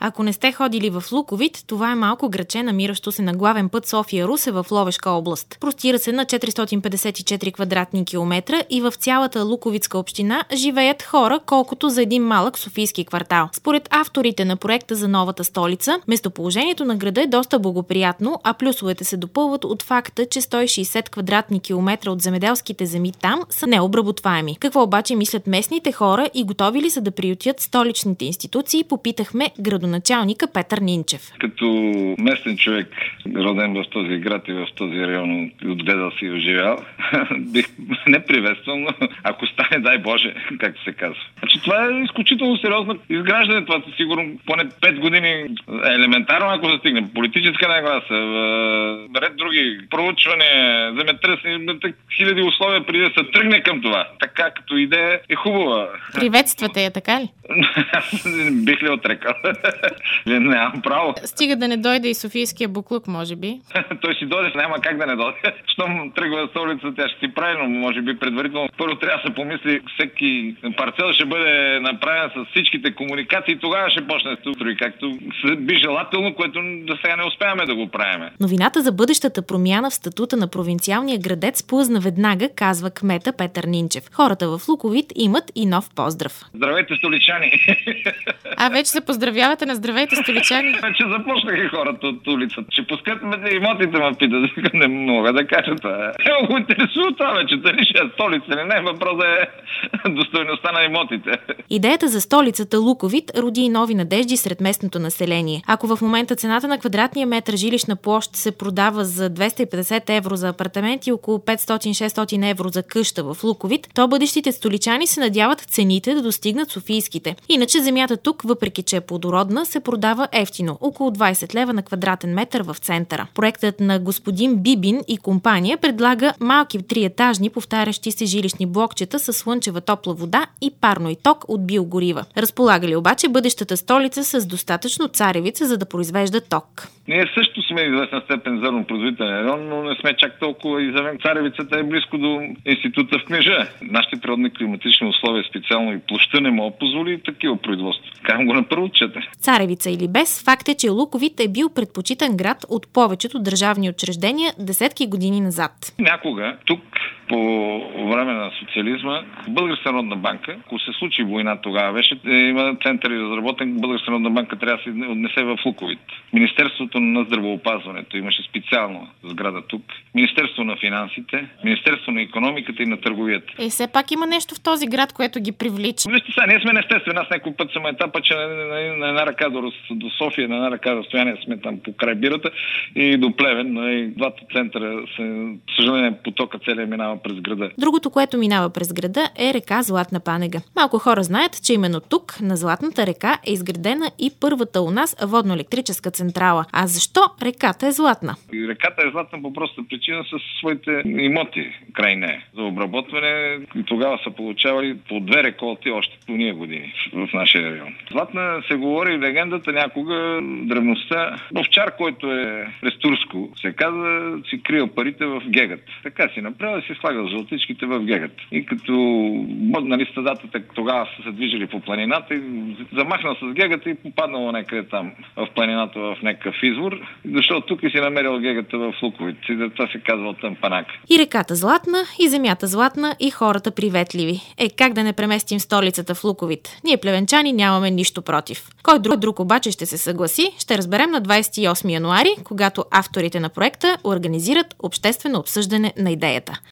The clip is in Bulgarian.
Ако не сте ходили в Луковит, това е малко градче, намиращо се на главен път София-Русе в Ловешка област. Простира се на 454 квадратни километра и в цялата Луковитска община живеят хора, колкото за един малък софийски квартал. Според авторите на проекта за новата столица, местоположението на града е доста благоприятно, а плюсовете се допълват от факта, че 160 квадратни километра от земеделските земи там са необработваеми. Какво обаче мислят местните хора и готови ли са да приютят столичните институции, попитахме градоначалника Петър Нинчев. Като местен човек, роден в този град и в този район, отгледал си и оживял, бих не приветствал, но ако стане, дай Боже, както се казва. Значи, това е изключително сериозно изграждане. Това са сигурно поне 5 години елементарно, ако се стигне. Политическа нагласа, ред други проучвания, земетръсни, хиляди условия преди да се тръгне към това. Така като идея е хубава. Приветствате я, така ли? Бих ли отрекал? Нямам право. Стига да не дойде и софийския буклук, може би. Той си дойде, няма как да не дойде. Щом тръгва столица, тя ще си прави, но може би предварително. Първо трябва да се помисли, всеки парцел ще бъде направен с всичките комуникации, тогава ще почне строи, както би желателно, което да сега не успяваме да го правим. Новината за бъдещата промяна в статута на провинциалния градец плъзна веднага, казва кмета Петър Нинчев. Хората в Луковит имат и нов поздрав. Здравейте, столичани! А вече се поздравявате на здравейте, столичани? Вече започнаха хората от улицата. Ще пускат имотите, ме питат. Не мога да кажа това. Го интересува това вече. Дали ще е столица или не, въпросът е достойността на имотите. Идеята за столицата Луковит роди и нови надежди сред местното население. Ако в момента цената на квадратния метър жилищна площ се продава за 250 евро за апартамент и около 500-600 евро за къща в Луковит, то бъдещите столичани се надяват цените да достигнат софийските. Иначе земята тук, въпреки че е плодородна, се продава евтино, около 20 лева на квадратен метър в центъра. Проектът на господин Бибин и компания предлага малки триетажни повтарящи се жилищни блокчета с слънчева топла вода и парно и ток от биогорива. Разполага ли обаче бъдещата столица с достатъчно царевица, за да произвежда ток? Ние също сме известна степен зърнопроизводителен район, но не сме чак толкова изявен. Царевицата е близко до института в Кнежа. Нашите природни климатични условия, специално и площта, не могат позволи такива производства. Карам го на първо четене. Царевица или без, факт е, че Луковит е бил предпочитан град от повечето държавни учреждения десетки години назад. Някога тук, по време на социализма, Българска народна банка, ако се случи война тогава, беше, има център и разработен, Българска народна банка трябва да се отнесе в Луковит. Министерството на здравеопазването имаше специално сграда тук. Министерство на финансите, Министерство на икономиката и на търговията. Все пак има нещо в този град, което ги привлича. Вижте сега, ние сме естествено. Аз някой път съм етапа, че на една ръка до София, на една ръка разстояние сме там по край бирата и до Плевен. Двата центъра, съжаление, потока целия минава през града. Другото, което минава през града, е река Златна Панега. Малко хора знаят, че именно тук, на Златната река, е изградена и първата у нас водно-електрическа централа. А защо реката е златна? Реката е златна по проста причина с своите имоти край нея за обработване. И тогава са получавали по 2 реколти още по уния години в нашия район. Златна се говори легендата някога, древността. Овчар, който е през Турско, се каза, си крил парите в гегът. Така си направил и си слагал жълтичките в гегът. И като стадата тогава са се движили по планината и замахнал с гегата и попаднал някъде там в планината в някакъв извор, защото тук и си намерил гегата в Луковит. И това се казва Тъмпанак. И реката златна, и земята златна, и хората приветливи. Как да не преместим столицата в Луковит? Ние плевенчани нямаме нищо против. Кой друг обаче ще се съгласи, ще разберем на 28 януари, когато авторите на проекта организират обществено обсъждане на идеята.